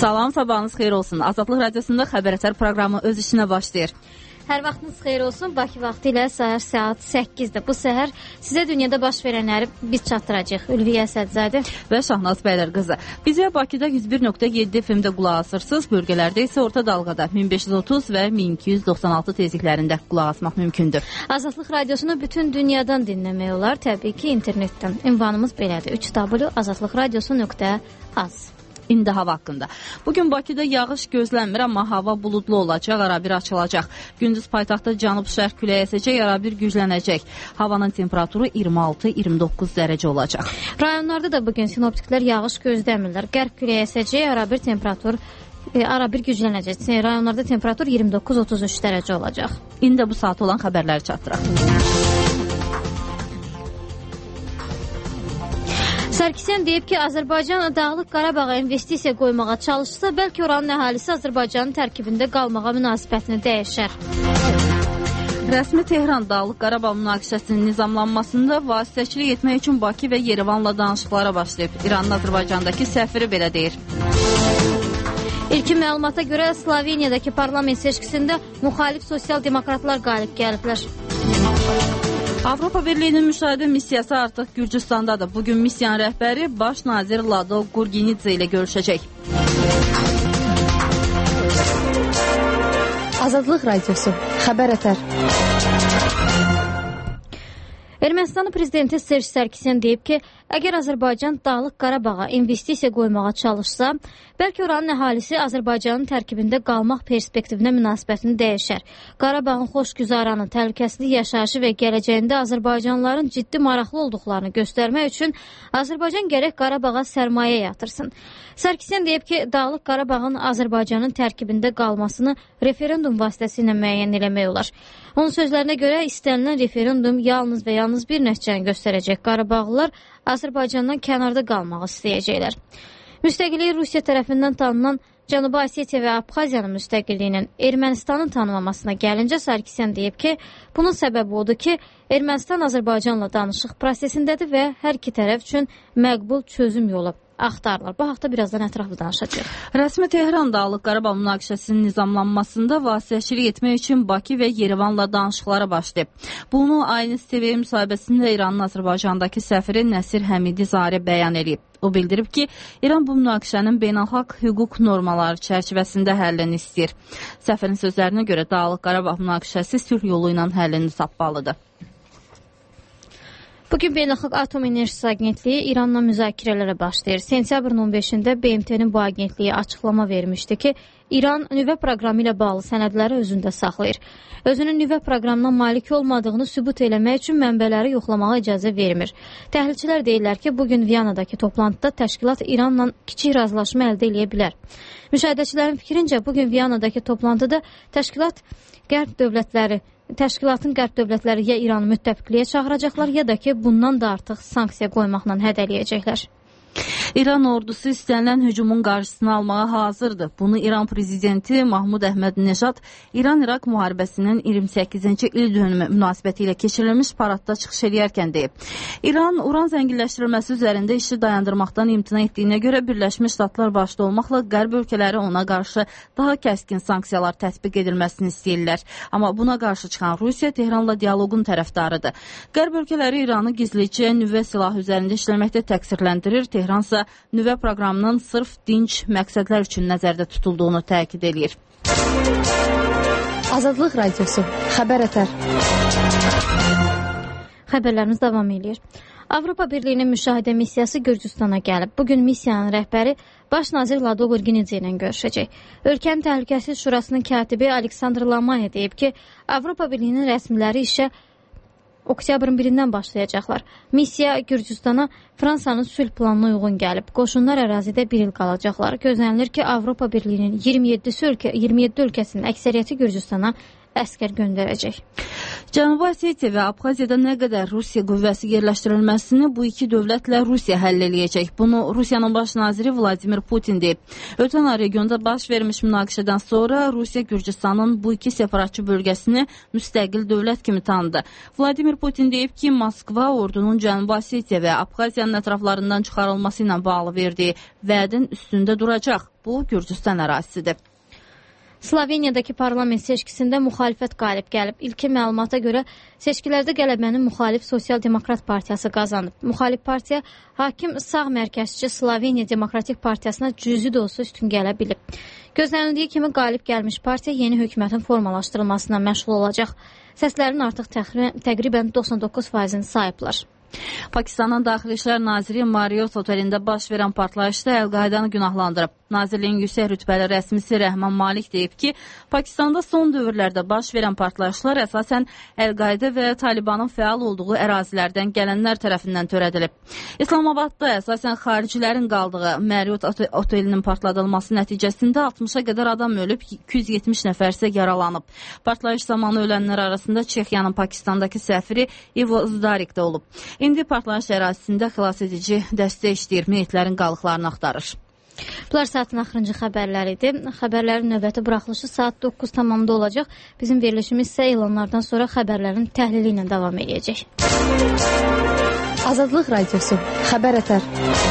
Salam, sabahınız xeyir olsun. Azadlıq Radiosunda Xəbər Ətər proqramı öz işinə başlayır. Hər vaxtınız xeyir olsun. Bakı vaxtı ilə səhər saat 8-də. Bu səhər sizə dünyada baş verənləri biz çatdıracağıq. Ülviyə Əsədzadə və Şahnaz Bəylər qızı. Bizə Bakıda 101.7 FM-də qulaq asırsınız. Bölgələrdə isə orta dalğada 1530 və 1296 tezliklərində qulaq asmaq mümkündür. Azadlıq Radiosunu bütün dünyadan dinləmək olar. Təbii ki, internetdən. Ünvanımız belədir. 3w.azadlıqradiosu.az. İndi hava haqqında. Bugün Bakıda yağış gözlənmir, amma hava buludlu olacaq, arabir açılacaq. Gündüz paytaxtda cənub-şərq küləyi əsəcək, arabir güclənəcək. Havanın temperaturu 26-29 dərəcə olacaq. Rayonlarda da bugün sinoptiklər yağış gözləmirlər. Qərb küləyi əsəcək, arabir güclənəcək. Rayonlarda temperatur 29-33 dərəcə olacaq. İndi bu saat olan xəbərləri çatdıraq. Sarkisyan deyib ki, Azərbaycan Dağlıq Qarabağa investisiya qoymağa çalışsa, bəlkə oranın əhalisi Azərbaycanın tərkibində qalmağa münasibətini dəyişər. Rəsmi Tehran Dağlıq Qarabağ münaqişəsinin nizamlanmasında vasitəçilik etmək üçün Bakı və Yerevanla danışıqlara başlayıb. İranın Azərbaycandakı səfiri belə deyir. İlkin məlumata görə Sloveniyadakı parlament seçkisində müxalif sosial-demokratlar qalib gəliblər. Avropa Birliyinin müşahidə missiyası artıq Gürcüstandadır. Bugün missiyanın rəhbəri baş nazir Lado Gurginidze ilə görüşəcək. Azadlıq Radiosu, Xəbər Ətər. Ermənistanın prezidenti Serj Sarkisyan deyib ki, əgər Azərbaycan Dağlıq Qarabağa investisiya qoymağa çalışsa, bəlkə oranın əhalisi Azərbaycanın tərkibində qalmaq perspektivinə münasibətini dəyişər. Qarabağın xoşgüzaranı, təhlükəsizlik yaşayışı və gələcəyində Azərbaycanlıların ciddi maraqlı olduqlarını göstərmək üçün Azərbaycan gərək Qarabağa sərmayə yatırsın. Sarkisyan deyib ki, Dağlıq Qarabağın Azərbaycanın tərkibində qalmasını referendum vasitəsilə müəyyən eləmək olar. Onun sözlərinə görə istənilən referendum yalnız və yalnız bir nəticəni göstərəcək. Qarabağlılar Azərbaycandan kənarda qalmağı istəyəcəklər. Müstəqillik Rusiya tərəfindən tanınan Cənubi Osetiya və Abxaziyanın müstəqilliyinin Ermənistanın tanımamasına gəlincə Sarkisyan deyib ki, bunun səbəbi odur ki, Ermənistan Azərbaycanla danışıq prosesindədir və hər iki tərəf üçün məqbul çözüm yolu axtarırlar. Bu haqda birazdan ətraflı danışacağıq. Rəsmi Tehran Dağlıq Qarabağ münaqişəsinin nizamlanmasında vasitəçilik etmək üçün Bakı və Yerevanla danışıqlara başlayıb. Bunu Aynis TV müsahibəsində İranın Azərbaycandakı səfiri Nəsir Həmidi Zari bəyan edib. O bildirib ki, İran bu münaqişənin beynəlxalq hüquq normaları çərçivəsində həllini istəyir. Səfirin sözlərinə görə Dağlıq Qarabağ münaqişəsi sülh yolu ilə həllini tapmalıdır. Bugün Beynəlxalq Atom Enerjisi Agentliyi İranla müzakirələrə başlayır. Sentyabrın 15-də BMT-nin bu agentliyi açıqlama vermişdi ki, İran nüvə proqramı ilə bağlı sənədləri özündə saxlayır. Özünün nüvə proqramına malik olmadığını sübut eləmək üçün mənbələri yoxlamağa icazə vermir. Təhlilçilər deyirlər ki, bugün Viyanadakı toplantıda təşkilat İranla kiçik razılaşma əldə edə bilər. Müşahidəçilərin fikrincə, bugün Viyanadakı toplantıda Təşkilatın qərb dövlətləri ya İranı müttəfiqliyə çağıracaqlar, ya da ki, bundan da artıq sanksiya qoymaqla hədələyəcəklər. İran ordusu istənilən hücumun qarşısını almağa hazırdır. Bunu İran prezidenti Mahmud Əhməd-Neşad İran-İraq müharibəsinin 28-ci il dönümü münasibəti ilə keçirilmiş paradda çıxış edərkən deyib. İran uran zənginləşdirilməsi üzərində işi dayandırmaqdan imtina etdiyinə görə Birləşmiş Ştatlar başda olmaqla qərb ölkələri ona qarşı daha kəskin sanksiyalar tətbiq edilməsini istəyirlər. Amma buna qarşı çıxan Rusiya Tehranla dialoqun tərəfdarıdır. Qərb ölkələri İranı gizlicə nüvə silahı üzərində işləməkdə təqsirləndirir. Tehransa nüvə proqramının sırf dinc məqsədlər üçün nəzərdə tutulduğunu təkid edir. Azadlıq Radiosu, Xəbər Ətər. Xəbərlərimiz davam edir. Avropa Birliyinin müşahidə missiyası Gürcüstana gəlib. Bugün missiyanın rəhbəri baş nazir Lado Gurginidze ilə görüşəcək. Ölkənin Təhlükəsizlik Şurasının katibi Aleksandr Lamaya deyib ki, Avropa Birliyinin rəsmiləri işə oktyabrın 1-dən başlayacaqlar. Missiya Gürcüstana Fransanın sülh planına uyğun gəlib. Qoşunlar ərazidə bir il qalacaqlar. Gözlənilir ki, Avropa Birliyinin 27 ölkəsinin əksəriyyəti Gürcüstana əskər göndərəcək. Cənubi Osetiya və Abxaziyada nə qədər Rusiya qüvvəsi yerləşdirilməsini bu iki dövlətlə Rusiya həll eləyəcək. Bunu Rusiyanın baş naziri Vladimir Putin deyib. Ötən ay regionda baş vermiş münaqişədən sonra Rusiya Gürcüstanın bu iki separatçı bölgəsini müstəqil dövlət kimi tanıdı. Vladimir Putin deyib ki, Moskva ordunun Cənubi Osetiya və Abxaziyanın ətraflarından çıxarılması ilə bağlı verdiyi vədin üstündə duracaq. Bu Gürcüstan ərazisidir. Sloveniyadakı parlament seçkisində müxalifət qalib gəlib. İlkin məlumata görə seçkilərdə qələbəni müxalif Sosial Demokrat Partiyası qazanıb. Müxalif partiya hakim sağ mərkəzçi Sloveniya Demokratik Partiyasına cüzi də olsa üstün gələ bilib. Gözlənildiyi kimi qalib gəlmiş partiya yeni hökumətin formalaşdırılmasına məşğul olacaq. Səslərin artıq təqribən 99%-ni sayıblar. Pakistanın Daxili İşlər Naziri Marriott otelində baş verən partlayışda Əl-Qaidanı günahlandırıb. Nazirliyin yüksək rütbəli rəsmisi Rəhman Malik deyib ki, Pakistanda son dövrlərdə baş verən partlayışlar əsasən Əl-Qaida və Talibanın fəal olduğu ərazilərdən gələnlər tərəfindən törədilib. İslamabadda əsasən xaricilərin qaldığı Marriott otelinin partladılması nəticəsində 60-a qədər adam ölüb, 270 nəfər isə yaralanıb. Partlayış zamanı ölənlər arasında Çexiyanın Pakistandakı səfiri Ivo Zdarik də olub. İndi partlayış ərazisində xilas edici dəstə işləyir, meyitlərin qalıqlarını axtarır. Bunlar saatın axırıncı xəbərləri idi. Xəbərlərin növbəti buraxılışı saat 9 tamamda olacaq. Bizim verilişimiz isə elanlardan sonra xəbərlərin təhlili ilə davam edəcək. Azadlıq Radiosu. Xəbər ətər.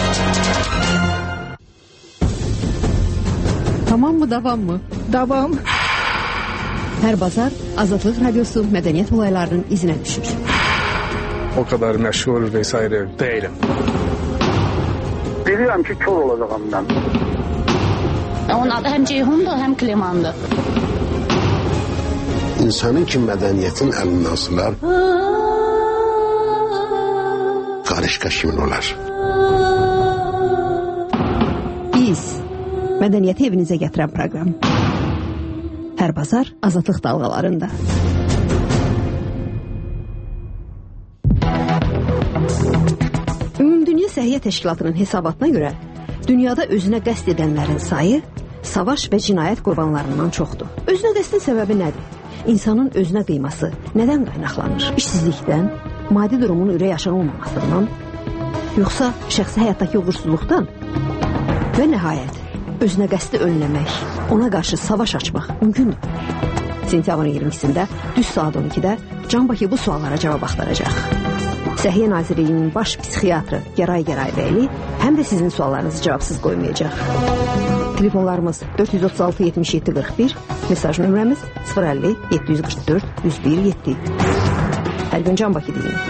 Tamam mı, davam mı? Davam. Hər bazar Azadlıq Radiosu mədəniyyət olaylarının izinə düşür. O kadar meşgul vesaire değilim. Biliyorum ki kör olacağım ben. Onun adı hem Ceyhun'dur hem Kliman'dır. İnsanın ki mədəniyyətin əlindən asılar, qarışqa kimin olar? Biz mədəniyyəti evinizə gətirən proqram. Hər bazar Azadlıq dalğalarında. Ümumdünya Səhiyyə Təşkilatının hesabatına görə dünyada özünə qəsd edənlərin sayı savaş və cinayət qurbanlarından çoxdur. Özünə qəsdin səbəbi nədir? İnsanın özünə qıyması nədən qaynaqlanır? İşsizlikdən, maddi durumun ürək açan olmamasından, yoxsa şəxsi həyatdakı uğursuzluqdan? Və nəhayət, özünə qəsdi önləmək, ona qarşı savaş açmaq mümkündür. Sentyabrın 22-sində düz saat 12-də Can Bakı bu suallara cavab axtaracaq. Səhiyyə Nazirliyinin baş psixiatrı Gəray Gəraybəli həm də sizin suallarınızı cavabsız qoymayacaq. Telefonlarımız 436 77 41, mesaj nömrəmiz 050 744 101 7. Hər gün Can Bakı deyin.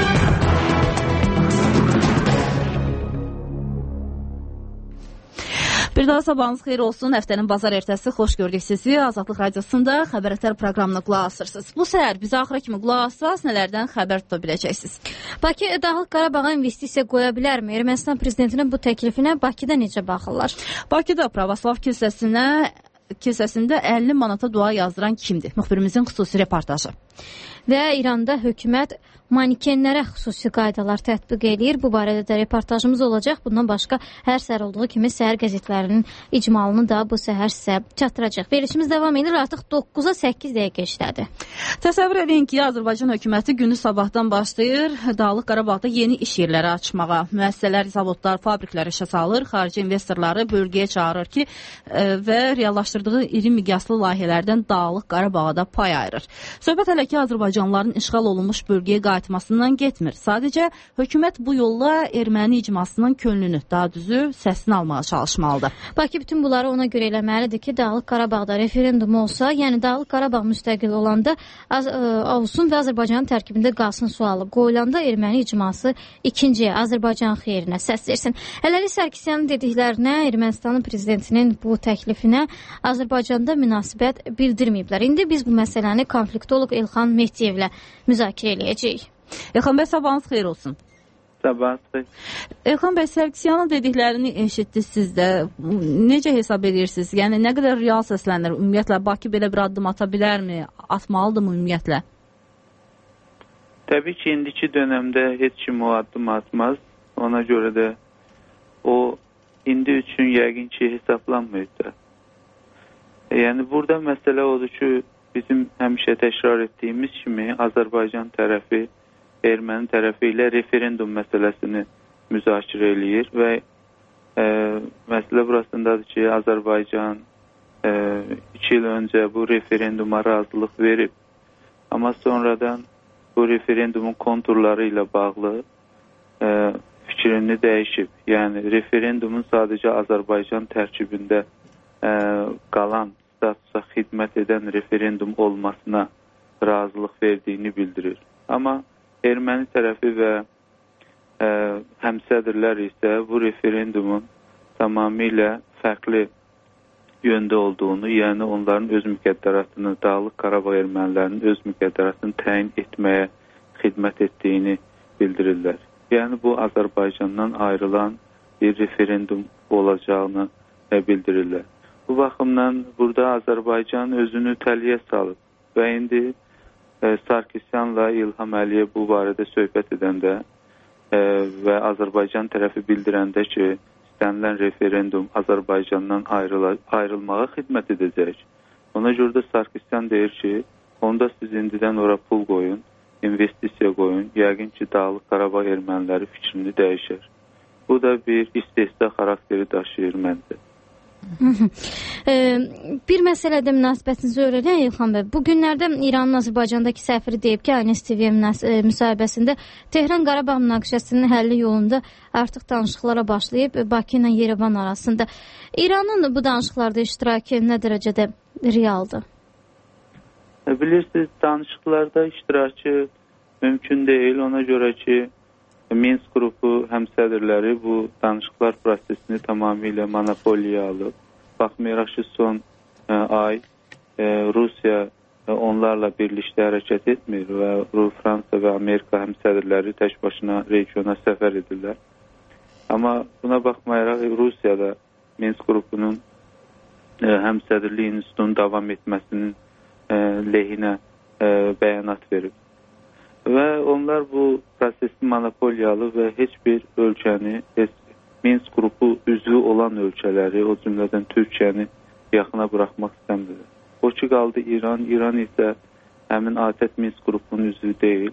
Bir daha sabahınız xeyir olsun. Həftənin bazar ertəsi xoş gördük sizi. Azadlıq Radiosunda Xəbər Ətər proqramına qulaq asırsınız. Bu səhər bizə axıra kimi qulaq assaz, nələrdən xəbər tuta biləcəksiniz? Bakı Dağlıq Qarabağa investisiya qoya bilərmi? Ermənistan prezidentinin bu təklifinə Bakıda necə baxırlar? Bakıda Pravoslav kilsəsində 50 manata dua yazdıran kimdir? Müxbirimizin xüsusi reportajı. Və İranda hökumət manikenlərə xüsusi qaydalar tətbiq edir. Bu barədə də reportajımız olacaq. Bundan başqa hər səhər olduğu kimi səhər qəzetlərinin icmalını da bu səhər sizə çatdıracaq. Verilişimiz davam edir. Artıq 9-a 8 dəqiqə işlədi. Təsəvvür edin ki, Azərbaycan hökuməti günü sabahdan başlayır Dağlıq Qarabağda yeni iş yerləri açmağa. Müəssisələr, zavodlar, fabriklər işə salır. Xarici investorları bölgəyə çağırır ki, və reallaşdırdığı iri miqyaslı layihələrdən Dağlıq Qarabağa da pay ayırır. Söhbət hələ ki, Azərbaycanlıların işğal olunmuş bölgəyə qayıtmasından getmir. Sadəcə hökumət bu yolla erməni icmasının könlünü, daha düzü səsini almağa çalışmalıdır. Bakı bütün bunları ona görə eləməlidir ki, Dağlıq Qarabağda referendum olsa, yəni Dağlıq Qarabağ müstəqil olanda olsun və Azərbaycanın tərkibində qalsın sualı qoyulanda erməni icması ikinciyə Azərbaycan xeyrinə səs versin. Hələlik Sərkisyanın dediklərinə, Ermənistanın prezidentinin bu təklifinə Azərbaycanda münasibət bildirməyiblər. İndi biz bu məsələni konfliktoloq Elxan Mehdiyevlə müzakirə eləyəcəyik. Elxan bəy, sabahınız xeyir olsun. Sabahınız xeyir. Elxan bəy, Sərkisyanın dediklərini eşitdiniz siz də. Necə hesab edirsiniz? Yəni, nə qədər real səslənir? Ümumiyyətlə, Bakı belə bir addım ata bilərmi? Atmalıdır mı ümumiyyətlə? Təbii ki, indiki dönəmdə heç kim o addım atmaz. Ona görə də o indi üçün yəqin ki, hesablanmıyor da. Yəni, burada məsələ odur ki, bizim həmişə təkrar etdiyimiz kimi Azərbaycan tərəfi erməni tərəfi ilə referendum məsələsini müzakirə eləyir və məsələ burasındadır ki, Azərbaycan 2 il öncə bu referenduma razılıq verib, amma sonradan bu referendumun konturları ilə bağlı fikrini dəyişib. Yəni referendumun sadəcə Azərbaycan tərkibində qalan statusa xidmət edən referendum olmasına razılıq verdiyini bildirir. Amma erməni tərəfi və həmsədrlər isə bu referendumun tamamilə fərqli yöndə olduğunu, yəni onların öz müqəddəratını, Dağlıq Qarabağ ermənilərinin öz müqəddəratını təyin etməyə xidmət etdiyini bildirirlər. Yəni bu Azərbaycandan ayrılan bir referendum olacağını bildirirlər. Bu baxımdan burada Azərbaycan özünü təliyə salıb və indi Sarkisyanla İlham Əliyev bu barədə söhbət edəndə və Azərbaycan tərəfi bildirəndə ki, istənilən referendum Azərbaycandan ayrılmağa xidmət edəcək. Ona görə də Sarkisyan deyir ki, onda siz indidən ora pul qoyun, investisiya qoyun, yəqin ki, Dağlıq Qarabağ erməniləri fikrini dəyişər. Bu da bir istehza xarakteri daşıyır məncə. Bir məsələdə münasibətinizi öyrənək İlham bəy. Bu günlərdə İranın Azərbaycandakı səfiri deyib ki, Aynes TV müsahibəsində Tehran Qarabağ münaqişəsinin həlli yolunda artıq danışıqlara başlayıb Bakı ilə Yerevan arasında. İranın bu danışıqlarda iştirakı nə dərəcədə realdır? Bilirsiniz, danışıqlarda iştirakı mümkün deyil. Ona görə ki, Minsk qrupu həmsədrləri bu danışıqlar prosesini tamamilə monopoliya alıb. Baxmayaraq ki, son ay Rusiya onlarla birlikdə hərəkət etmir və Fransa və Amerika həmsədrləri tək başına regiona səfər edirlər. Amma buna baxmayaraq Rusiya da Minsk qrupunun həmsədrlik institutunun davam etməsinin lehinə bəyanat verib. Və onlar bu prosesi monopoliyalı və heç bir ölkəni, Minsk qrupu üzvü olan ölkələri, o cümlədən Türkiyəni yaxına buraxmaq istəmir. O ki qaldı İran. İran isə həmin ATƏT Minsk qrupunun üzvü deyil.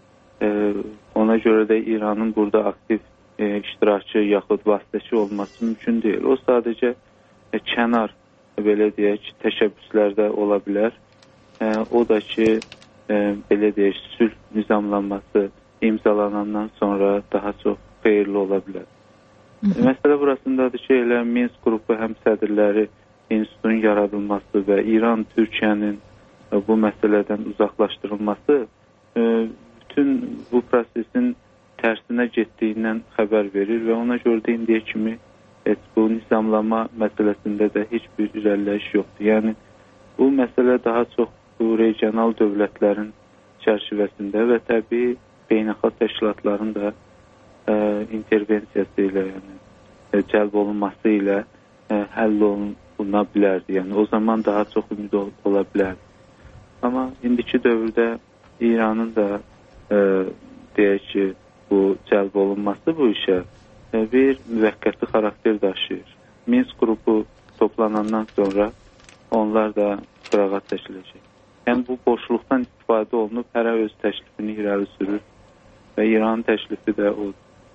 Ona görə də İranın burada aktiv iştirakçı yaxud vasitəçi olması mümkün deyil. O sadəcə kənar, belə deyək, təşəbbüslərdə ola bilər. O da ki, belə deyək, sülh nizamlanması imzalanandan sonra daha çox xeyirli ola bilər. Məsələ burasındadır ki, elə Minsk qrupu həmsədrləri institutun yaradılması və İran, Türkiyənin bu məsələdən uzaqlaşdırılması bütün bu prosesin tərsinə getdiyindən xəbər verir və ona görə də indiyə kimi bu nizamlama məsələsində də heç bir irəliləyiş yoxdur. Yəni, bu məsələ daha çox bu regional dövlətlərin çərçivəsində və təbii beynəlxalq təşkilatların da intervensiyası ilə, yəni cəlb olunması ilə həll oluna bilərdi. Yəni o zaman daha çox ümid ola bilərdi. Amma indiki dövrdə İranın da deyək ki, bu cəlb olunması bu işə bir müvəqqəti xarakter daşıyır. Minsk qrupu toplanandan sonra onlar da qırağa çəkiləcək. Yəni bu boşluqdan istifadə olunub hərə öz təklifini irəli sürür və İranın təklifi də odur.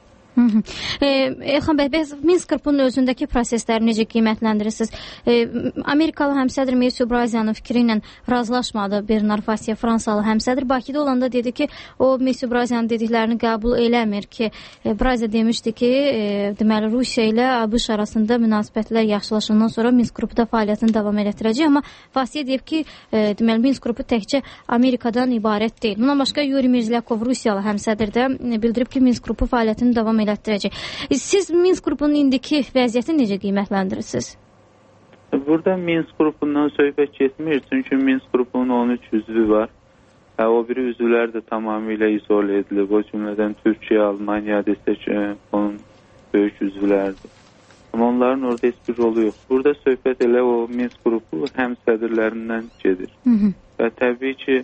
İlham bəy, Minsk qrupunun özündəki prosesləri necə qiymətləndirirsiniz? Amerikalı həmsədr Mesut Braziyanın fikri ilə razılaşmadı Bernard Fasiya, Fransalı həmsədr. Bakıda olanda dedi ki, o Mesut Braziyanın dediklərini qəbul eləmir ki, Braziya demişdi ki, deməli Rusiya ilə ABŞ arasında münasibətlər yaxşılaşandan sonra Minsk qrupu da fəaliyyətini davam etdirəcək. Amma Fasiya deyib ki, deməli Minsk qrupu təkcə Amerikadan ibarət deyil. Bundan başqa Yuri Mirzlyakov, Rusiyalı həmsədr də bildirib ki, Minsk qrupu fəaliyyətini davam etdirəcək. Siz Minsk qrupunun indiki vəziyyəti necə qiymətləndirirsiniz? Burada Minsk qrupundan söhbət getmir. Çünki Minsk qrupunun 13 üzvü var. O biri üzvlər də tamamilə izole edilib. O cümlədən Türkiyə, Almaniya desək onun böyük üzvlərdir. Amma onların orada heç bir rolu yox. Burada söhbət elə o Minsk qrupu həmsədrlərindən gedir. Və təbii ki,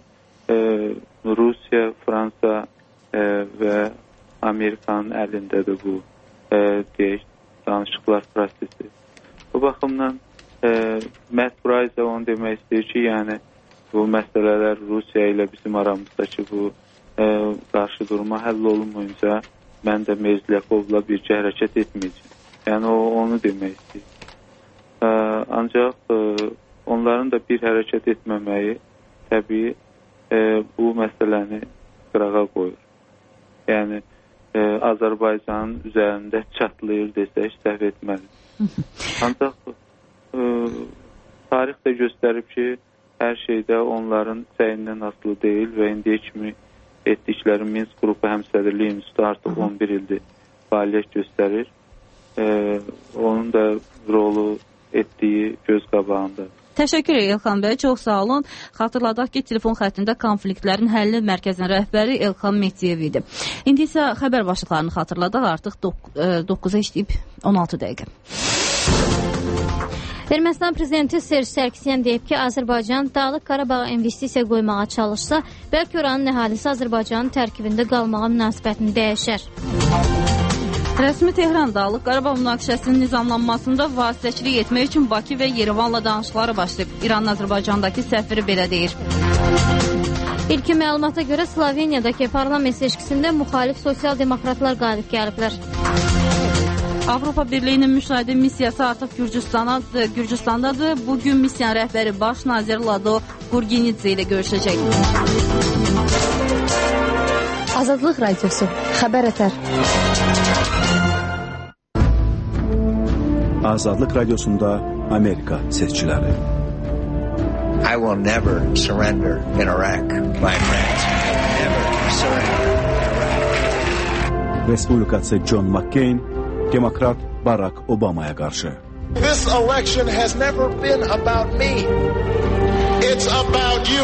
Rusiya, Fransa və Amerikanın əlindədir bu deyək, danışıqlar prosesi. Bu baxımdan Matt Bryce onu demək istəyir ki, yəni bu məsələlər Rusiya ilə bizim aramızdakı bu qarşı durma həll olunmayınca mən də Mirzlyakovla bircə hərəkət etməyəcəm. Yəni o onu demək istəyir. Ancaq onların da bir hərəkət etməməyi təbii bu məsələni qırağa qoyur. Yəni Azərbaycanın üzərində çatlayır desək, səhv etməlidir. Ancaq tarix də göstərib ki, hər şeydə onların səyindən asılı deyil və indiyə kimi etdikləri Minsk qrupu həmsədrliyi institutu artıq 11 ildir fəaliyyət göstərir. Onun da rolu etdiyi göz qabağındadır. Təşəkkür edirəm Elxan bəy, çox sağ olun. Xatırladaq ki, telefon xəttində konfliktlərin həlli mərkəzinin rəhbəri Elxan Mehdiyev idi. İndi isə xəbər başlıqlarını xatırladaq, artıq 9-a işləyib 16 dəqiqə. Ermənistan prezidenti Serj Sarkisyan deyib ki, Azərbaycan Dağlıq Qarabağa investisiya qoymağa çalışsa, bəlkə oranın əhalisi Azərbaycanın tərkibində qalmağa münasibətini dəyişər. Rəsmi Tehran Dağlıq Qarabağ münaqişəsinin nizamlanmasında vasitəçilik etmək üçün Bakı və Yerevanla danışıqları başlayıb. İranın Azərbaycandakı səfiri belə deyir. İlkin məlumata görə Sloveniyadakı parlament seçkisində müxalif sosial-demokratlar qalib gəliblər. Avropa Birliyinin müşahidə missiyası artıq Gürcüstandadır. Bugün missiyanın rəhbəri baş nazir Lado Gurgenidze ilə görüşəcək. Azadlıq Radiosu, Xəbər Ətər. Azadlıq Radiosunda Amerika seçkiləri. I will never surrender in Iraq, my friends. Never surrender in Iraq. Respublikası John McCain, Demokrat Barack Obama'ya qarşı. This election has never been about me. It's about you.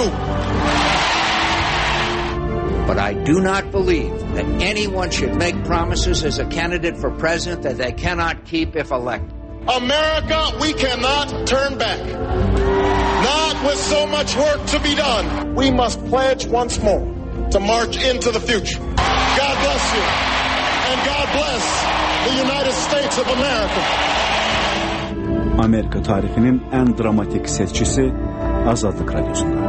But I do not believe that anyone should make promises as a candidate for president that they cannot keep if elected. America, we cannot turn back. Not with so much work to be done. We must pledge once more to march into the future. God bless you. And God bless the United States of America. Amerika tarixinin ən dramatik seçkisi Azadlıq Radiosunda.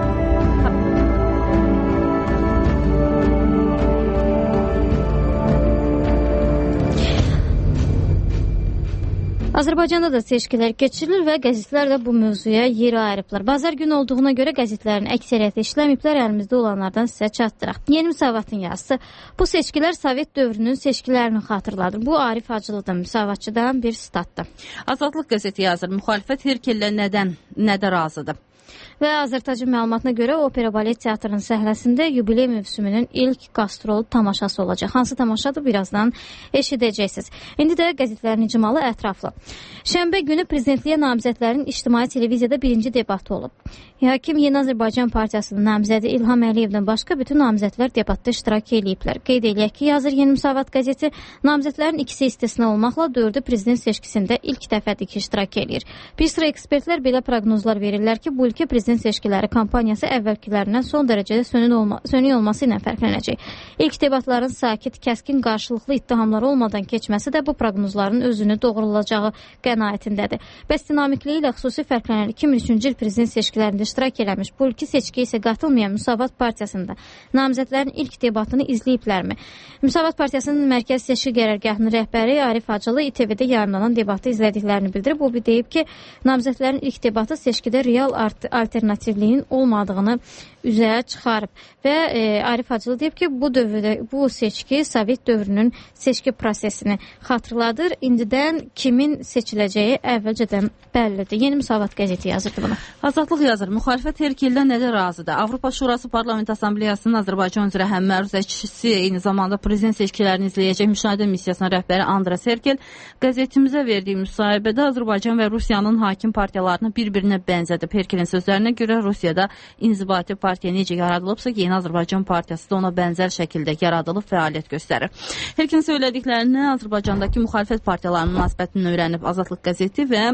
Azərbaycanda da seçkilər keçirilir və qəzetlər də bu mövzuya yer ayırıblar. Bazar günü olduğuna görə qəzetlərin əksəriyyəti işləmiblər, əlimizdə olanlardan sizə çatdıraq. Yeni Müsavatın yazısı. Bu seçkilər Sovet dövrünün seçkilərini xatırladır. Bu Arif Hacılı'dan, Müsavatçıdan bir statdır. Azadlıq qəzeti yazır. Müxalifət Herkellə nədə razıdır? Və Azərtacın məlumatına görə Opera Balet Teatrının səhnəsində yubiley mövsümünün ilk qastrolu tamaşası olacaq. Hansı tamaşadır birazdan eşidəcəksiniz. İndi də qəzetlərin icmalı ətraflı. Şənbə günü prezidentliyə namizədlərin ictimai televiziyada birinci debatı olub. Hakim Yeni Azərbaycan Partiyasının namizədi İlham Əliyevdən başqa bütün namizədlər debatda iştirak ediblər. Qeyd eləyək ki, yazır Yeni Müsavat qəzeti, namizədlərin ikisi istisna olmaqla 4-ü prezident seçkisində ilk dəfədir ki, iştirak edir. Bir sıra ekspertlər belə proqnozlar verirlər ki, bu ilki prezident seçkiləri kampaniyası əvvəlkilərindən son dərəcədə sönük olması ilə fərqlənəcək. İlk debatların sakit, kəskin, qarşılıqlı ittihamlar olmadan keçməsi də bu proqnozların özünü doğrulacağı qənaətindədir. Bəs dinamikliyi ilə xüsusi fərqlənən 2003-cü il prezident seçkilərində iştirak eləmiş, bu ilki seçkiyə isə qatılmayan Müsavat Partiyasında namizədlərin ilk debatını izləyiblərmi? Müsavat Partiyasının Mərkəz Seçki Qərargahının rəhbəri Arif Hacılı İTV-də yayımlanan debatı izlədiklərini bildirib. O deyib ki, namizədlərin ilk debatı seçkidə real alternativliyin olmadığını üzəyə çıxarıb və Arif Hacılı deyib ki, bu seçki Sovet dövrünün seçki prosesini xatırladır. İndidən kimin seçiləcəyi əvvəlcədən bəllidir. Yeni Müsavat qəzeti yazırdı buna. Azadlıq yazır. Müxalifət Herkellə nədə razıdır? Avropa Şurası Parlament Assambleyasının Azərbaycan üzrə həm məruzəçisi, eyni zamanda prezident seçkilərini izləyəcək müşahidə missiyasının rəhbəri Andras Herkel qəzetimizə verdiyi müsahibədə Azərbaycan və Rusiyanın hakim partiyalarını bir-birinə bənzədib. Herkelin sözlərinə görə Rusiyada inzibati partiya necə yaradılıbsa, Yeni Azərbaycan Partiyası da ona bənzər şəkildə yaradılıb, fəaliyyət göstərir. Herkelin söylədiklərini Azərbaycandakı müxalifət partiyalarının münasibətini öyrənib Azadlıq qəzeti və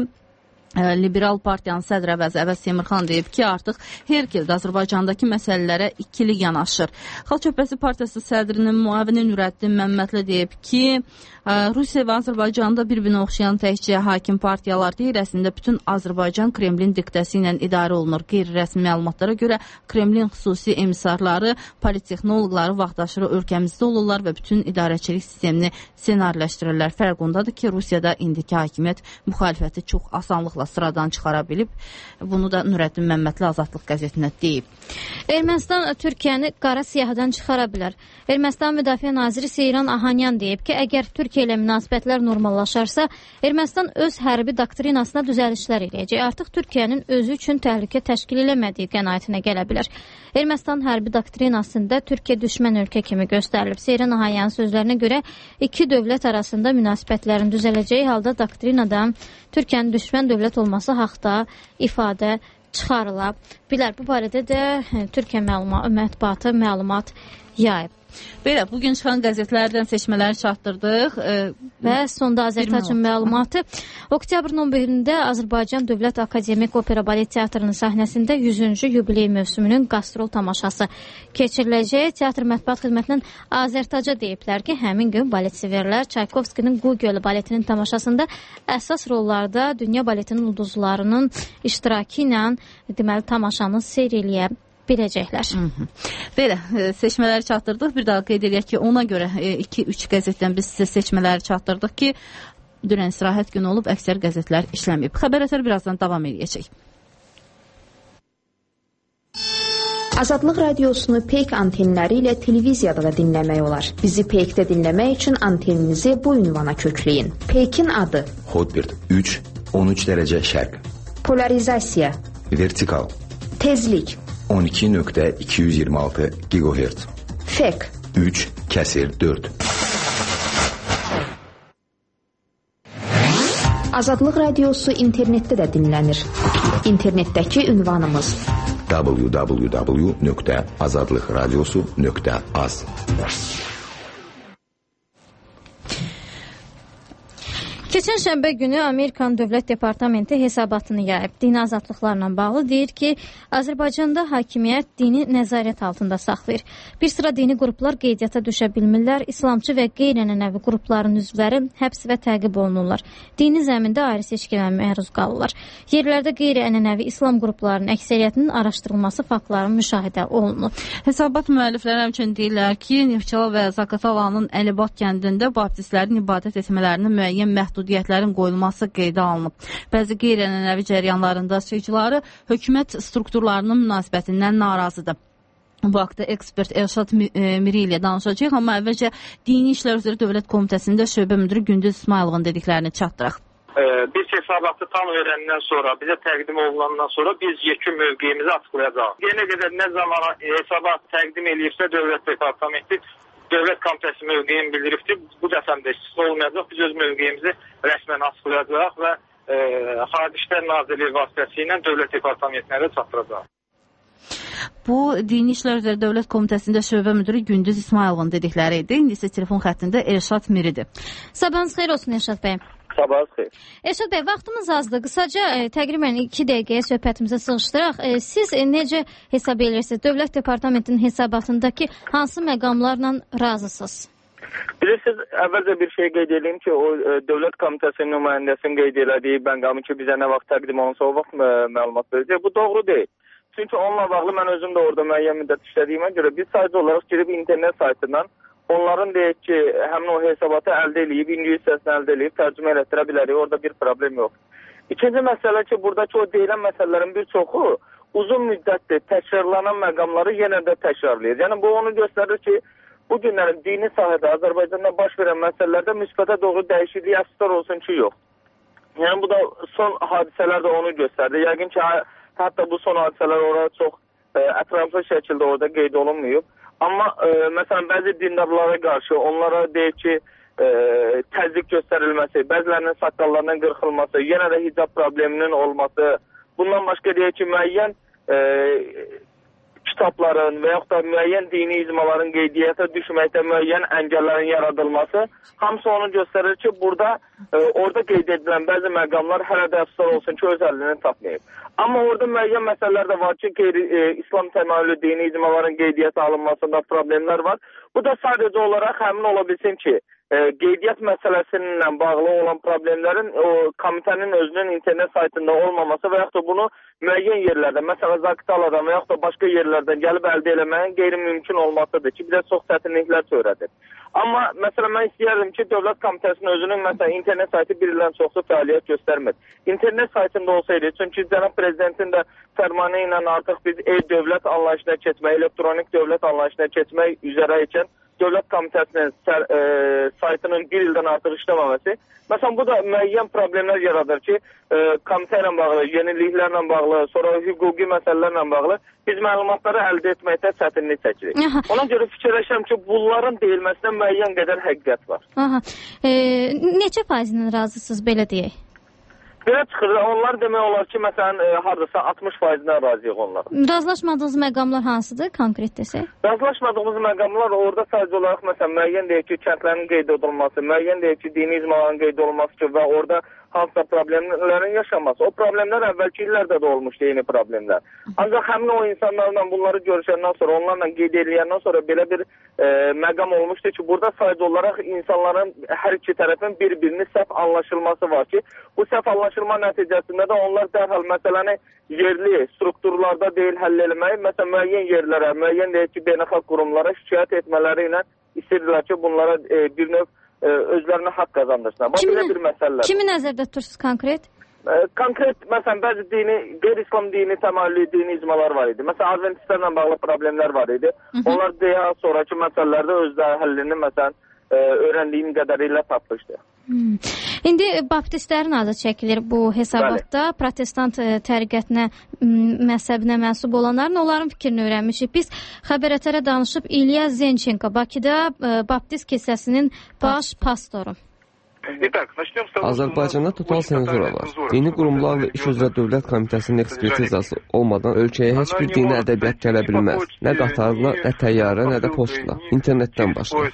Liberal Partiyanın sədr Əvəz Semirxan deyib ki, artıq Herkel də Azərbaycandakı məsələlərə ikili yanaşır. Xalq Cəbhəsi Partiyası sədrinin müavini Nürəddin Məmmədli deyib ki, Rusiya və Azərbaycanda bir-birinə oxşayan təkcə hakim partiyalar deyil, əslində bütün Azərbaycan Kremlin diktəsi ilə idarə olunur. Qeyri-rəsmi məlumatlara görə Kremlin xüsusi emissarları, politexnoloqları vaxtaşırı ölkəmizdə olurlar və bütün idarəçilik sistemini ssenariləşdirirlər. Fərq ondadır ki, Rusiyada indiki hakimiyyət müxalifəti çox asanlıqla inşallah sıradan çıxara bilib. Bunu da Nurəddin Məmmədli Azadlıq qəzetinə deyib. Ermənistan Türkiyəni qara siyahıdan çıxara bilər. Ermənistan Müdafiə Naziri Seyran Ahanyan deyib ki, əgər Türkiyə ilə münasibətlər normallaşarsa, Ermənistan öz hərbi doktrinasına düzəlişlər eləyəcək. Artıq Türkiyənin özü üçün təhlükə təşkil eləmədiyi qənaətinə gələ bilər. Ermənistan hərbi doktrinasında Türkiyə düşmən ölkə kimi göstərilib. Seyran Ahanyanın sözlərinə görə iki dövlət arasında münasibətlərin düzələcəyi halda doktrinadan Türkiyənin düşmən dövlət olması haqda ifadə çıxarıla bilər. Bu barədə də Türkiyə mətbuatı məlumat yayıb. Belə, bugün çıxan qəzetlərdən seçmələri çatdırdıq. Və sonda Azərtacın məlumatı. Oktyabrın 11-də Azərbaycan Dövlət Akademik Opera Balet Teatrının səhnəsində 100-cü yubiley mövsümünün qastrol tamaşası keçiriləcək. Teatr mətbuat xidmətindən Azərtaca deyiblər ki, həmin gün balet severlər Çaykovskinin Qu Gölü baletinin tamaşasında əsas rollarda dünya baletinin ulduzlarının iştirakı ilə deməli tamaşanı seyr eləyə biləcəklər. Belə, seçmələri çatdırdıq. Bir daha qeyd edək ki, ona görə 2-3 qəzetdən biz sizə seçmələri çatdırdıq ki, dünən istirahət günü olub, əksər qəzetlər işləməyib. Xəbər ətər birazdan davam edəcək. Azadlıq radiosunu Peyk antenləri ilə televiziyada da dinləmək olar. Bizi Peykdə dinləmək üçün anteninizi bu ünvana kökləyin. Peykin adı: Hotbird 3-13 dərəcə şərq. Polarizasiya: Vertikal. Tezlik: 12.226 GHz. Fek: 3/4. Azadlıq radiosu internetdə də dinlənir. İnternetdəki ünvanımız: www.azadlıqradiosu.az. Keçən şənbə günü Amerikan Dövlət Departamenti hesabatını yayıb. Dini azadlıqlarla bağlı deyir ki, Azərbaycanda hakimiyyət dini nəzarət altında saxlayır. Bir sıra dini qruplar qeydiyyata düşə bilmirlər. İslamçı və qeyri-ənənəvi qrupların üzvləri həbs və təqib olunurlar. Dini zəmində ayrı seçkilərə məruz qalırlar. Yerlərdə qeyri-ənənəvi İslam qruplarının əksəriyyətinin araşdırılması faktların müşahidə olunur. Hesabat müəllifləri həmçinin deyirlər ki, Neftçala və Zaqatalanın Əlibad kəndində baptistlərin ibadət etmələrini müəyyən məhdudiyyətlərin qoyulması qeydə alınıb. Bəzi qeyri-ənənəvi cəryanlarında seyirciləri hökumət strukturlarının münasibətindən narazıdır. Bu haqda ekspert Elşad Miri ilə danışacaq, amma əvvəlcə Dini İşlər üzrə Dövlət Komitəsində şöbə müdiri Gündüz İsmayılovun dediklərini çatdıraq. Biz hesabatı tam öyrəndən sonra, bizə təqdim olunandan sonra biz yekun mövqeyimizi açıqlayacağıq. Yenə qədər nə zaman hesabat təqdim eləyirsə Dövlət Departamenti Dövlət Komitəsi mövqeyini bildiribdir. Bu dəfəmdə istisna olmayacaq. Biz öz mövqeyimizi rəsmən açıqlayacaq və Xarici İşlər Nazirliyi vasitəsilə Dövlət Departamentləri çatdıracaq. Bu, Dini İşlər üzrə Dövlət Komitəsində şöbə müdiri Gündüz İsmayılovun dedikləri idi. İndi isə telefon xəttində Elşad Miridir. Sabahınız xeyir olsun Elşad bəy. Sabahınız xeyir. Elşad bəy, vaxtımız azdır. Qısaca təqribən 2 dəqiqəyə söhbətimizə sığışdıraq. Siz necə hesab edirsiniz? Dövlət Departamentinin hesabatındakı hansı məqamlarla razısınız? Bilirsiniz, əvvəlcə bir şey qeyd edeyim ki, o Dövlət Komitəsinin nümayəndəsinin qeyd elədiyi məqamı ki, bizə nə vaxt təqdim olunsa o vaxt məlumat verəcək. Bu doğru deyil. Çünki onunla bağlı mən özüm də orada müəyyən müddət işlədiyimə görə biz sadəcə olaraq girib internet saytından onların deyək ki, həmin o hesabatı əldə edib, İngilis hissəsini əldə edib, tərcümə elətdirə bilərik. Orada bir problem yox. İkinci məsələ ki, buradakı o deyilən məsələlərin bir çoxu uzun müddətdir təkrarlanan məqamları yenə də təkrarlayır. Yəni bu onu göstərir ki, bu günlərin dini sahədə Azərbaycanda baş verən məsələlərdə müsbətə doğru dəyişiklik əsaslar olsun ki, yox. Yəni bu da son hadisələr də onu göstərdi. Yəqin ki, hətta bu son hadisələr orada çox ətraflı şəkildə orada qeyd olunmayıb. Amma məsələn, bəzi dindarlara qarşı onlara deyək ki, təzyiq göstərilməsi, bəzilərinin saqqallarının qırxılması, yenə də hicab probleminin olması, bundan başqa deyək ki, müəyyən kitabların və yaxud da müəyyən dini icmaların qeydiyyata düşməkdə müəyyən əngəllərin yaradılması hamısı onu göstərir ki, burada orada qeyd edilən bəzi məqamlar hələ də əfsuslar olsun ki, öz əlini tapmayıb. Amma orada müəyyən məsələlər də var ki, İslam təmayüllü dini icmaların qeydiyyata alınmasında problemlər var. Bu da sadəcə olaraq həmin ola bilsin ki, qeydiyyat məsələsinlə bağlı olan problemlərin o komitənin özünün internet saytında olmaması və yaxud da bunu müəyyən yerlərdə, məsələn Zaqataladan və yaxud da başqa yerlərdən gəlib əldə eləməyin qeyri-mümkün olmasıdır ki, bizə çox çətinliklər törədir. Amma məsələn mən istəyərdim ki, Dövlət Komitəsinin özünün məsələn internet saytı bir ildən çoxdur fəaliyyət göstərmir. İnternet saytında olsaydı, çünki cənab prezidentin də fərmanı ilə artıq biz e-dövlət anlayışına keçmək, elektronik dövlət anlayışına keçmək üzrə ikən Dövlət Komitəsinin saytının bir ildən artıq işləməməsi. Məsələn, bu da müəyyən problemlər yaradır ki, komitə ilə bağlı, yeniliklərlə bağlı, sonra hüquqi məsələlərlə bağlı biz məlumatları əldə etməkdə çətinlik çəkirik. Ona görə fikirləşirəm ki, bunların deyilməsinə müəyyən qədər həqiqət var. Neçə faizindən razısınız, belə deyək? Belə çıxır, onlar demək olar ki, məsələn, haradasa 60%-dən razıyıq onlar. Razılaşmadığınız məqamlar hansıdır, konkret desək? Razılaşmadığımız məqamlar orada sadəcə olaraq, məsələn, müəyyən deyək ki, kəndlərin qeyd edilməsi, müəyyən deyək ki, dini icmaların qeyd olunması ki, və orada hansısa problemlərin yaşanması. O problemlər əvvəlki illərdə də olmuşdu, yeni problemlər. Ancaq həmin o insanlarla bunları görüşəndən sonra, onlarla qeyd ediləyəndən sonra belə bir məqam olmuşdu ki, burada sadəcə olaraq insanların hər iki tərəfin bir-birini səhv anlaşılması var ki, bu səhv anlaşılma nəticəsində də onlar dərhal məsələni yerli strukturlarda deyil həll eləmək, məsələn, müəyyən yerlərə, müəyyən deyək ki, beynəlxalq qurumlara şikayət etmələri ilə istəyirlər ki, bunlara bir növ özlərinə haqq qazandırsınlar. Bu belə bir məsələlər. Kimi nəzərdə tutursunuz konkret? Konkret, məsələn, bəzi dini, qeyri-İslam dini təməllü dini icmalar var idi. Məsələn, Adventistlərlə bağlı problemlər var idi. Onlar deyə sonraki məsələlərdə özləri həllini, məsələn, öyrəndiyim qədərilə tapmışdı. İndi baptistlərin adı çəkilir bu hesabatda. Bəli. Protestant təriqətinə, məzhəbinə mənsub olanların, onların fikrini öyrənmişik. Biz Xəbər ƏTR danışıb İlya Zenchenko, Bakıda baptist kilsəsinin baş pastoru. Azərbaycanda total senzura var. Dini qurumlarla iş üzrə Dövlət Komitəsinin ekspertizası olmadan ölkəyə heç bir dini ədəbiyyat gələ bilməz. Nə qatarla, nə təyyarə, nə də postla. İnternetdən başqa.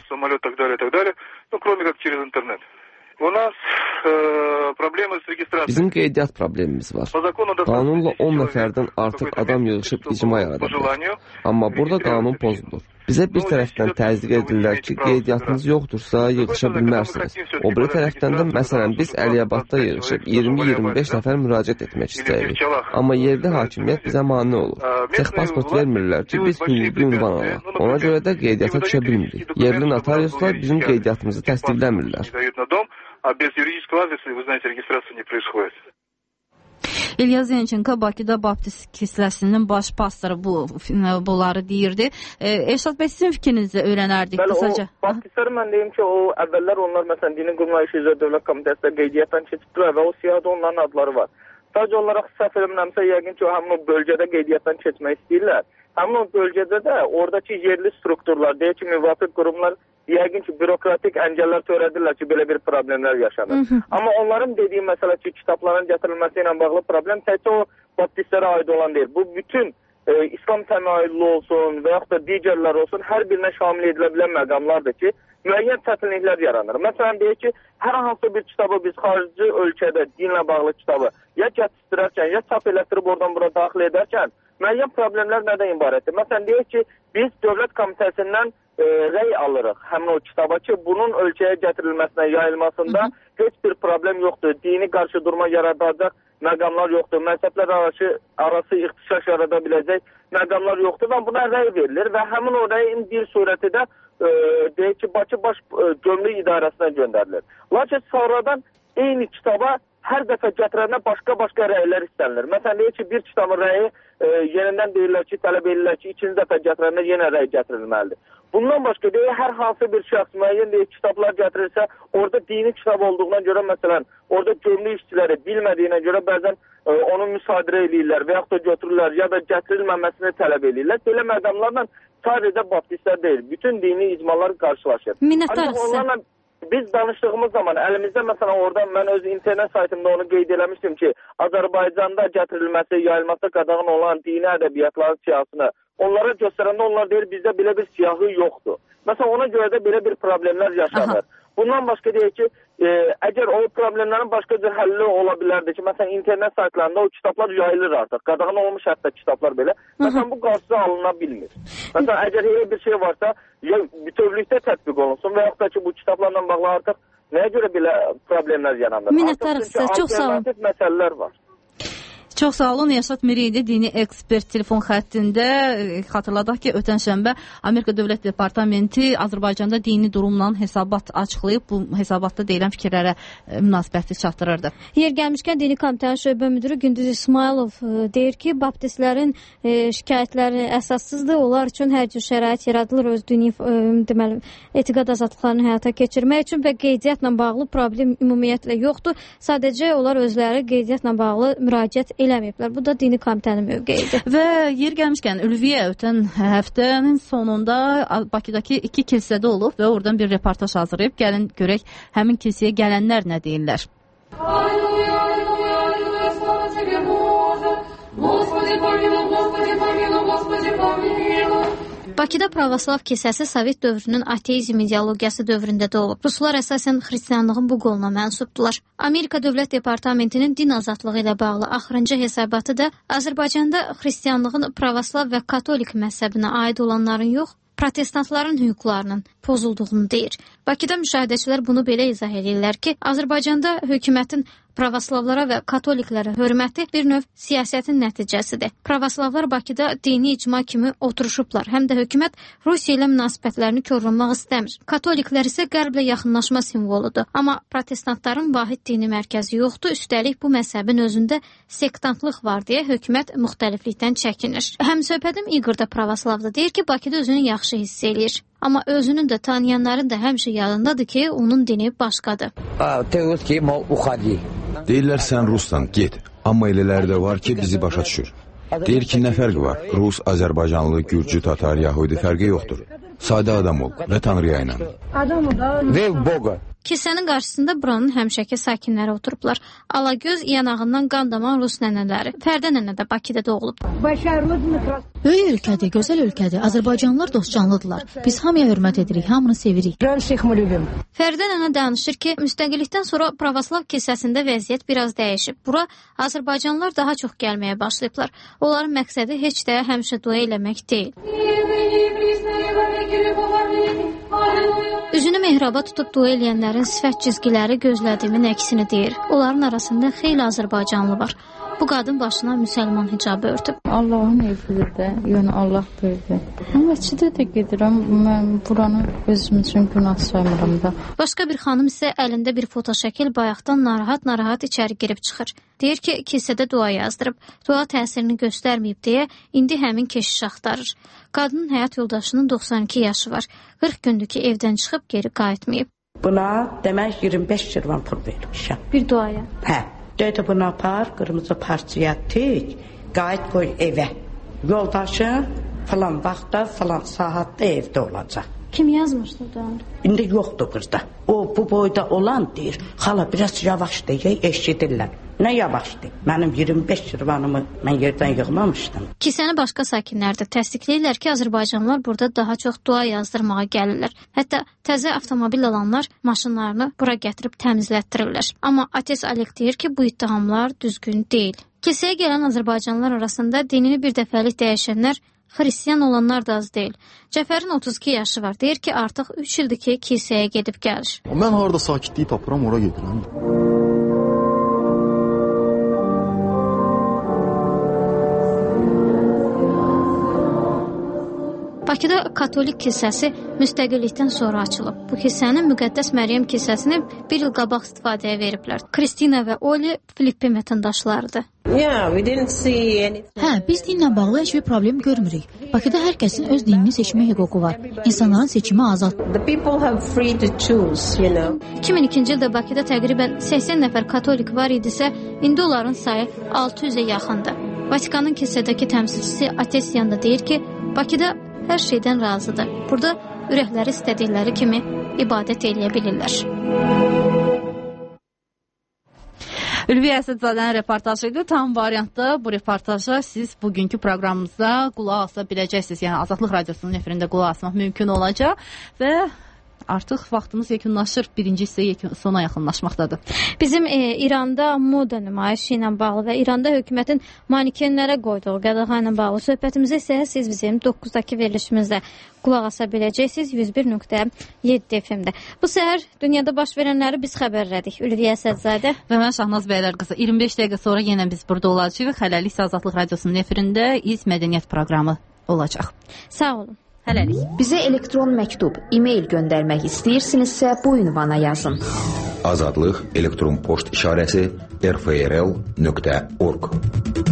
Bizim qeydiyyat problemimiz var. Qanunla 10 nəfərdən artıq adam yığışıb icma yarada bilər. Amma burada qanun pozulur. Bizə bir tərəfdən təzdiq edirlər ki, qeydiyyatınız yoxdursa yığışa bilmərsiniz. O biri tərəfdən də, məsələn, biz Əliyabadda yığışıb 20-25 nəfər müraciət etmək istəyirik. Amma yerli hakimiyyət bizə mane olur. Texpasport vermirlər ki, biz hüquqi ünvan alaq. Ona görə də qeydiyyata düşə bilmirik. Yerli notariuslar bizim qeydiyyatımızı təsdiqləmirlər. İlya Zenchenko Bakıda baptist kilsəsinin baş pastoru bunları deyirdi. Eşat bəy, sizin fikrinizi öyrənərdik qısaca. O baptistləri mən deyim ki, o əvvəllər onlar məsələn dini qurumlar işi üzrə Dövlət Komitəsində qeydiyyatdan keçibdilər və o siyahıda onların adları var. Sadəcə olaraq səhv eləmirəmsə, yəqin ki, həmin o bölgədə qeydiyyatdan keçmək istəyirlər. Həmin o bölgədə də oradakı yerli strukturlar, deyək ki, müvafiq qurumlar yəqin ki, bürokratik əngəllər törədirlər ki, belə bir problemlər yaşanır. Amma onların dediyi məsələ ki, kitabların gətirilməsi ilə bağlı problem təkcə o baptistlərə aid olan deyil. Bu bütün İslam təmayüllü olsun və yaxud da digərlər olsun, hər birinə şamil edilə bilən məqamlardır ki, müəyyən çətinliklər yaranır. Məsələn, deyək ki, hər hansı bir kitabı biz xarici ölkədə dinlə bağlı kitabı ya gətirərkən, ya çap elətdirib oradan bura daxil edərkən, müəyyən problemlər nədən ibarətdir? Məsələn, deyək ki, biz Dövlət Komitəsindən rəy alırıq həmin o kitaba ki, bunun ölkəyə gətirilməsinə, yayılmasında heç bir problem yoxdur. Dini qarşıdurma yaradacaq məqamlar yoxdur. Məzhəblər arası ixtişaş yarada biləcək məqamlar yoxdur və buna rəy verilir və həmin o rəyin bir surəti də deyək ki, Bakı Baş Gömrük İdarəsinə göndərilir. Lakin sonradan eyni kitaba hər dəfə gətirəndə başqa rəylər istənilir. Məsələn, deyək ki, bir kitabın rəyi yenidən deyirlər ki, tələb edirlər ki, ikinci dəfə gətirəndə yenə rəy gətirilməlidir. Bundan başqa deyək, hər hansı bir şəxs müəyyən deyək kitablar gətirirsə, orada dini kitab olduğuna görə, məsələn, orada gömrük işçiləri bilmədiyinə görə bəzən onu müsadirə edirlər və yaxud da götürürlər ya da gətirilməməsini tələb edirlər. Belə məqamlarla sadəcə baptistlər deyil, bütün dini icmalar qarşılaşır. Minnətdarıq. Biz danışdığımız zaman əlimizdə məsələn oradan mən öz internet saytımda onu qeyd eləmişdim ki, Azərbaycanda gətirilməsi, yayılması qadağan olan dini ədəbiyyatların siyahısını onlara göstərəndə onlar deyir bizdə belə bir siyahı yoxdur. Məsələn ona görə də belə bir problemlər yaşanır. Bundan başqa deyək ki, əgər o problemlərin başqa cür həlli ola bilərdi ki, məsələn, internet saytlarında o kitablar yayılır artıq. Qadağan olmuş hətta kitablar belə. Məsələn, bu qarşısı alına bilmir. Məsələn, əgər elə bir şey varsa, ya bütövlükdə tətbiq olunsun və yaxud da ki, bu kitablarla bağlı artıq nəyə görə belə problemlər yaranır? Minnətdarıq sizə, çox sağ olun. Alternativ məsələlər var. Çox sağ olun. Yaşat Miriydi dini ekspert telefon xəttində. Xatırladaq ki, ötən şənbə Amerika Dövlət Departamenti Azərbaycanda dini durumla hesabat açıqlayıb. Bu hesabatda deyilən fikirlərə münasibəti çatdırırdı. Yer gəlmişkən Dini Komitənin şöbə müdürü Gündüz İsmailov deyir ki, baptistlərin şikayətləri əsassızdır. Onlar üçün hər cür şərait yaradılır öz dini deməli, etiqad azadlıqlarını həyata keçirmək üçün və qeydiyyatla bağlı problem ümumiyyətlə yoxdur. Sadəcə onlar özləri qeydiyyatla bağlı müraciət eləməyiblər. Bu da Dini Komitənin mövqeyidir. Və yer gəlmişkən Ülviyə ötən həftənin sonunda Bakıdakı 2 kilsədə olub və oradan bir reportaj hazırlayıb. Gəlin görək həmin kilsəyə gələnlər nə deyirlər. Bakıda pravoslav kilsəsi Sovet dövrünün ateizm ideologiyası dövründə də olub. Ruslar əsasən xristianlığın bu qoluna mənsubdular. Amerika Dövlət Departamentinin din azadlığı ilə bağlı axırıncı hesabatı da Azərbaycanda xristianlığın pravoslav və katolik məzhəbinə aid olanların yox, protestantların hüquqlarının pozulduğunu deyir. Bakıda müşahidəçilər bunu belə izah edirlər ki, Azərbaycanda hökumətin pravoslavlara və katoliklərə hörməti bir növ siyasətin nəticəsidir. Pravoslavlar Bakıda dini icma kimi oturuşublar. Həm də hökumət Rusiya ilə münasibətlərini korlamaq istəmir. Katoliklər isə qərblə yaxınlaşma simvoludur. Amma protestantların vahid dini mərkəzi yoxdur. Üstəlik bu məzhəbin özündə sektantlıq var deyə hökumət müxtəliflikdən çəkinir. Həmsöhbətim İqor da pravoslavdır. Deyir ki, Bakıda özünü yaxşı hiss eləyir. Amma özünün də tanıyanların da həmişə yadındadır ki, onun dini başqadır. Deyirlər sən Rusdan, get. Amma elələri də var ki, bizi başa düşür. Deyir ki, nə fərqi var? Rus, Azərbaycanlı, Gürcü, Tatar, Yahudi fərqi yoxdur. Sadə adam ol və Tanrıya inan. Vev Boga. Kilsənin qarşısında buranın həmişəki sakinləri oturublar. Alagöz, yanağından qan daman Rus nənələri. Fərdə nənə də Bakıda doğulub. Böyük ölkədir, gözəl ölkədir. Azərbaycanlılar dostcanlıdırlar. Biz hamıya hörmət edirik, hamını sevirik. Fərdə nənə danışır ki, müstəqillikdən sonra pravoslav kilsəsində vəziyyət biraz dəyişib. Bura Azərbaycanlılar daha çox gəlməyə başlayıblar. Onların məqsədi heç də həmişə dua eləmək deyil. Üzünü mehraba tutub dua eləyənlərin sifət cizgiləri gözlədiyimin əksini deyir. Onların arasında xeyli Azərbaycanlı var. Bu qadın başına müsəlman hicabı örtüb. Allahın evidir, yəni Allah verdi. Məscidə də gedirəm, mən buranı özüm üçün günah saymıram da. Başqa bir xanım isə əlində bir fotoşəkil bayaqdan narahat içəri girib çıxır. Deyir ki, kilsədə dua yazdırıb, dua təsirini göstərməyib deyə indi həmin keşiş axtarır. Qadının həyat yoldaşının 92 yaşı var. 40 gündür ki, evdən çıxıb geri qayıtmayıb. Buna demək 25 şirvan pul vermişəm. Bir duaya? Hə. Deyədə bunu apar, qırmızı parçaya tik, qayıt qoy evə. Yoldaşın falan vaxtda, falan saatda evdə olacaq. Kim yazmışdı da? İndi yoxdur qızda. O, bu boyda olan deyir, xala biraz yavaş deyək, eşidirlər. Nə yavaşdır? Mənim 25 şirvanımı mən yerdən yığmamışdım. Kilsəni başqa sakinlər də təsdiqləyirlər ki, Azərbaycanlılar burada daha çox dua yazdırmağa gəlirlər. Hətta təzə avtomobil alanlar maşınlarını bura gətirib təmizlətdirirlər. Amma Ates Alek deyir ki, bu ittihamlar düzgün deyil. Kilsəyə gələn Azərbaycanlılar arasında dinini bir dəfəlik dəyişənlər, xristiyan olanlar da az deyil. Cəfərin 32 yaşı var. Deyir ki, artıq 3 ildir ki, kilsəyə gedib gəlir. Mən harada sakitliyi tapıram, ora gedirəm. Bakıda katolik kilsəsi müstəqillikdən sonra açılıb. Bu kilsənin Müqəddəs Məryəm kilsəsini bir il qabaq istifadəyə veriblər. Kristina və Oli Filippin vətəndaşlarıdır. Hə, biz dinlə bağlı heç bir problem görmürük. Bakıda hər kəsin öz dinini seçmə hüququ var. İnsanların seçimi azaddır. 2002-ci ildə Bakıda təqribən 80 nəfər katolik var idisə, indi onların sayı 600-ə yaxındır. Vatikanın kilsədəki təmsilçisi Atesyan da deyir ki, Bakıda hər şeydən razıdır. Burada ürəkləri istədikləri kimi ibadət eləyə bilirlər. Ülviyə Əsədzadənin reportajı idi. Tam variantda bu reportaja siz bugünkü proqramımızda qulaq asa biləcəksiniz. Yəni Azadlıq Radiosunun efirində qulaq asmaq mümkün olacaq və artıq vaxtımız yekunlaşır. Birinci hissə sona yaxınlaşmaqdadır. Bizim İranda moda nümayişi ilə bağlı və İranda hökumətin manikenlərə qoyduğu qadağan ilə bağlı söhbətimizə isə siz bizim 9-dakı verilişimizdə qulaq asa biləcəksiniz 101.7 FM-də. Bu səhər dünyada baş verənləri biz xəbərlədik. Ülviyə Əsədzadə və mən Şahnaz Bəylər qızı. 25 dəqiqə sonra yenə biz burada olacağıq. Hələlik Azadlıq Radiosunun efirində İz Mədəniyyət proqramı olacaq. Sağ olun. Hələlik. Bizə elektron məktub, e-mail göndərmək istəyirsinizsə bu ünvana yazın. Azadlıq elektron poçt işarəsi rfrl.org